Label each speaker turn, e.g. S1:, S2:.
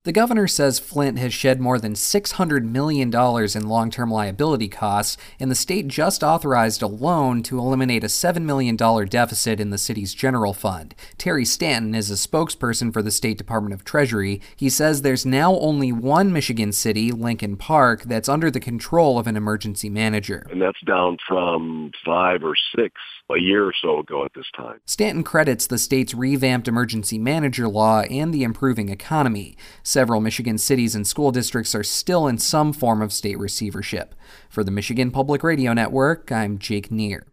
S1: The governor says Flint has shed more than $600 million in long-term liability costs, and the state just authorized a loan to eliminate a $7 million deficit in the city's general fund. Terry Stanton is a spokesperson for the State Department of Treasury. He says there's now only one Michigan city, Lincoln Park, that's under the control of an emergency manager.
S2: And that's down from 5 or 6 a year or so ago at this time.
S1: Stanton credits the state's revamped emergency manager law and the improving economy. Several Michigan cities and school districts are still in some form of state receivership. For the Michigan Public Radio Network, I'm Jake Neer.